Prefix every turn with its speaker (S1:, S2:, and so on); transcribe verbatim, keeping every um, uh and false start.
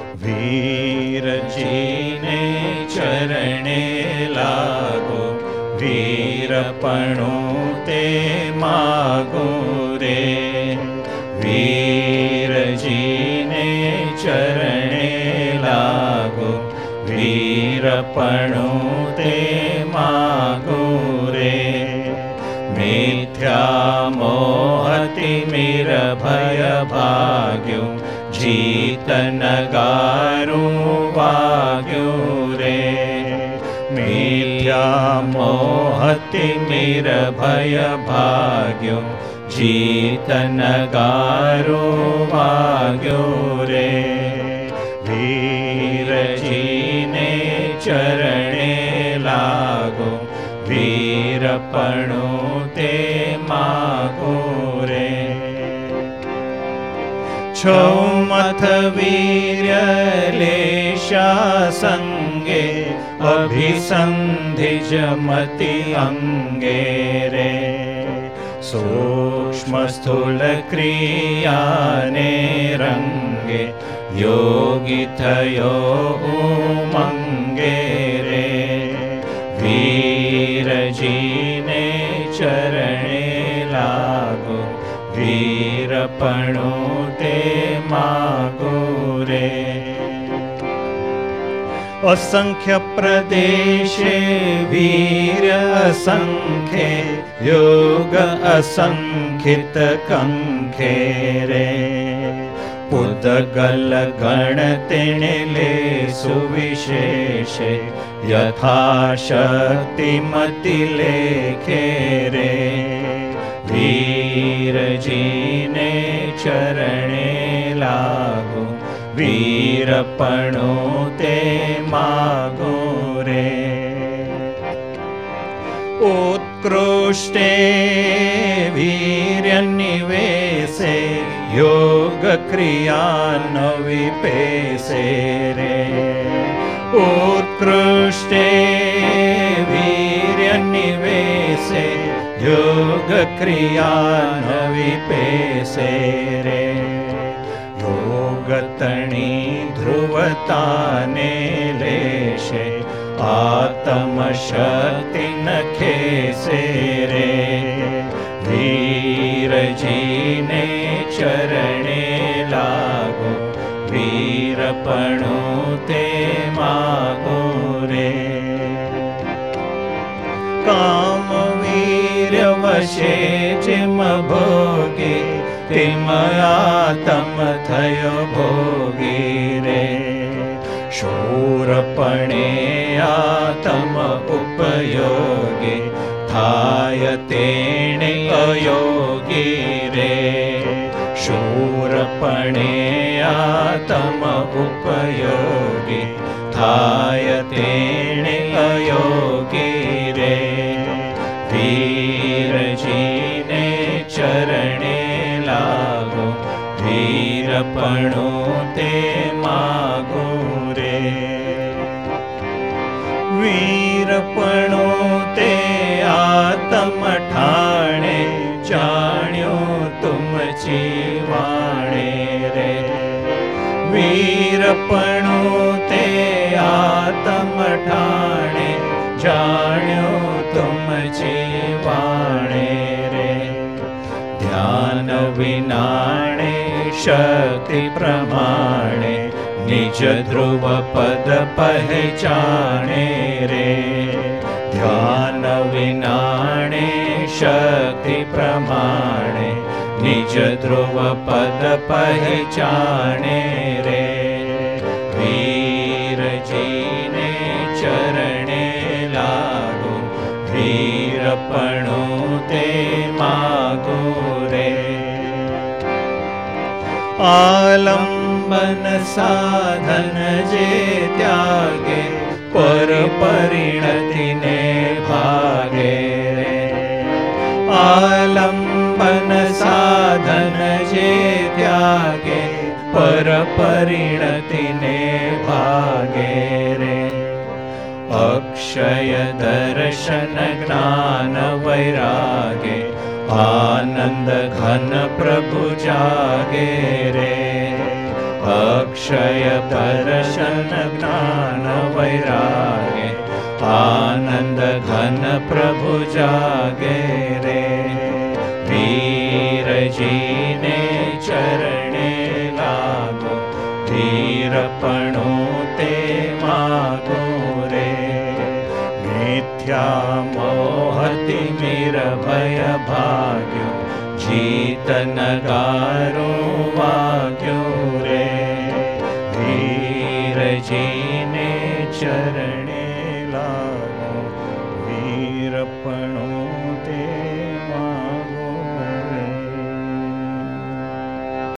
S1: વીરજીને ચરણે લાગો, વીરપણું તે માગું રે. વીરજીને ચરણે લાગો, વીરપણું તે માગું રે. મિથ્યા મોહતિમિર ભય ભાગ્યું, જીત નગારું વાગ્યું રે. મિથ્યા મોહતિમિર ભય ભાગ્યું, જીત નગારું વાગ્યું રે. વીરજીને ચરણે લાગો, વીરપણું તે માગું રે. છૌમથ વીર્ય લેશા સંગે, અભિસંધિ જમતિ અંગે રે. સૂક્ષ્મ સ્થૂલ ક્રિયાને રંગે, યોગી થયો ઉમંગે રે. વીરજીને ચરણે લાગો, વીરપણું તે માગું રે. અસંખ્ય પ્રદેશે વીર અસંખ્ય, યોગ અસંખિત કંખે રે. પુદગલ ગણ તેણે લે સુવિશેષે, યથાશક્તિ મતિ લેખે રે. વીરજીને ચરણે લાગો, વીરપણું તે માગું રે. ઉત્કૃષ્ટે વીર્ય નિવેશે, યોગ ક્રિયા ન વિપેશે રે. ઉત્કૃષ્ટે વીર્ય નિવેશે, યોગ ક્રિયા ન વિપેશે રે. યોગ તણી ધ્રુવતાને લેશે, આત્મશક્તિ નખેશે રે. વીરજીને ચરણે લાગો, વીરપણું તે માગું રે. કામ વીર્ય વશે જેમ ભોગે, તેમ આતમ થયો ભોગી રે. શૂરપણે આતમ ઉપયોગે, થાય તેણે અયોગી રે. શૂરપણે આતમ ઉપયોગે, થાય તેણે અયોગી રે. વીરજીને ચરણે લાગો, વીરપણું તે માગું રે. વીરપણું તે આતમ ઠાણે, જાણ્યું તુમ જીવાણે રે. વીરપણું તે આતમ ઠાણે, જાણ્યું તુમ જીવાણે રે. ધ્યાન વિનાણે શક્તિ પ્રમાણે, નિજ ધ્રુવ પદ પહેચાણે રે. ધ્યાન વિનાણે શક્તિ પ્રમાણે, નિજ ધ્રુવ પદ પહેચાણે રે. વીરજીને ચરણે લાગો, વીરપણું તે માગું રે. આલંબન સાધન જે ત્યાગે, પર પરિણતિને ભાગે રે. આલંબન સાધન જે ત્યાગે, પર પરિણતિને ભાગે રે. અક્ષય દર્શન જ્ઞાન વૈરાગે, આનંદ ઘન પ્રભુ જાગે રે. અક્ષય દર્શન જ્ઞાન વૈરાગે, આનંદ ઘન પ્રભુ જાગે રે. વીરજીને ચરણે લાગો, ધીરપણું તે માગો રે. મિથ્યા મોહતિ મીર ભય ભાગ્યો, જીત નગારું વાગ્યું રે. વીરજીને ચરણે લાગો.